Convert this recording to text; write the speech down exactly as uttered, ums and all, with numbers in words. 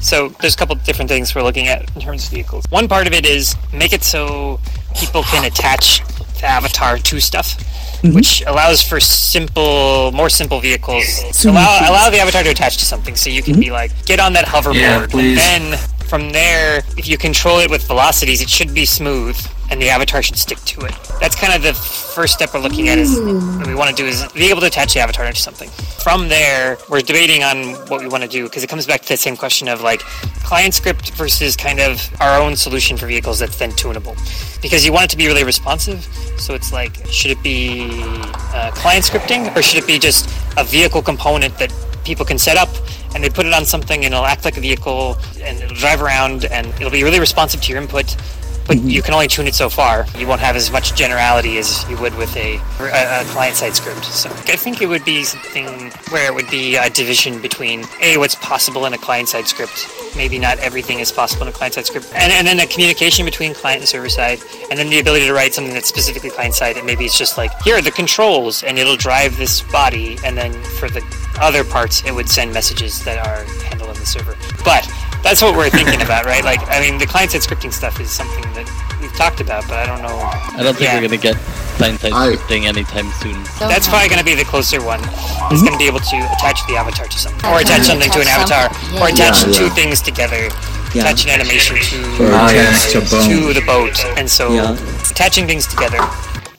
So there's a couple different things we're looking at in terms of vehicles. One part of it is make it so people can attach the avatar to stuff, mm-hmm. which allows for simple, more simple vehicles. So allow allow the avatar to attach to something, so you can mm-hmm. be like, get on that hoverboard, yeah, and then from there, if you control it with velocities, it should be smooth, and the avatar should stick to it. That's kind of the first step we're looking at. Is what we want to do is be able to attach the avatar to something. From there, we're debating on what we want to do, because it comes back to that same question of like client script versus kind of our own solution for vehicles that's then tunable. Because you want it to be really responsive, so it's like, should it be uh, client scripting, or should it be just a vehicle component that people can set up, and they put it on something and it'll act like a vehicle and it'll drive around and it'll be really responsive to your input, but mm-hmm. you can only tune it so far. You won't have as much generality as you would with a, a, a client-side script. So I think it would be something where it would be a division between A, what's possible in a client-side script. Maybe not everything is possible in a client-side script. And, and then a communication between client and server-side, and then the ability to write something that's specifically client-side, and maybe it's just like, here are the controls, and it'll drive this body, and then for the other parts, it would send messages that are handled on the server. But that's what we're thinking about, right? Like, I mean, the client-side scripting stuff is something that we've talked about, but I don't know. I don't think yeah. we're going to get client-side scripting anytime soon. That's probably going to be the closer one. It's going to be able to attach the avatar to something, or attach something to an avatar, yeah. or attach yeah, two yeah. things together. Yeah. Attach an animation to, oh, yeah. to, to the boat, and so yeah. attaching things together